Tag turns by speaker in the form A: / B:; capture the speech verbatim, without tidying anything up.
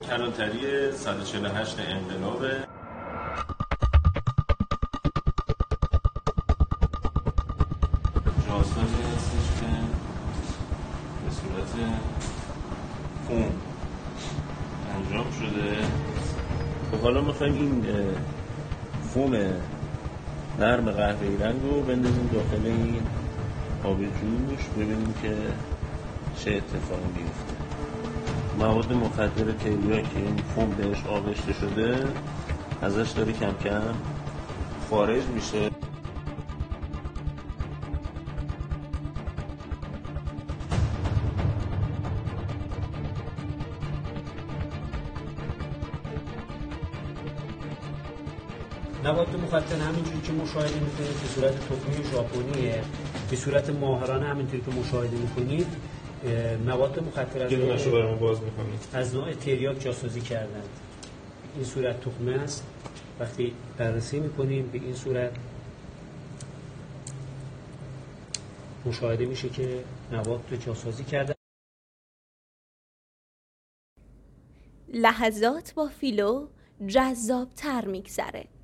A: کلانتری صد و چهل و هشت انقلابه. جاسازی هستش که به صورت فوم انجام شده. حالا میخوایم این فوم نرم قهوه‌ای رنگ رو بندازیم داخل این آب جوش، ببینیم که چه اتفاقی میفته. مواد مخدر تریاک که این فوم بهش آغشته شده ازش داره کم کم خارج میشه.
B: مواد مخدر همینجوری که مشاهده میکنید به صورت تخمی ژاپنیه، به صورت ماهرانه همینطوری که مشاهده میکنید مواد مخدر از
A: نوع برام باز میکنید
B: از نوع تریاک جاسازی کردن. این صورت تخمه است. وقتی بررسی میکنیم به این صورت مشاهده میشه که مواد رو جاسازی کردن.
C: لحظات با فیلو جذاب‌تر میگذره.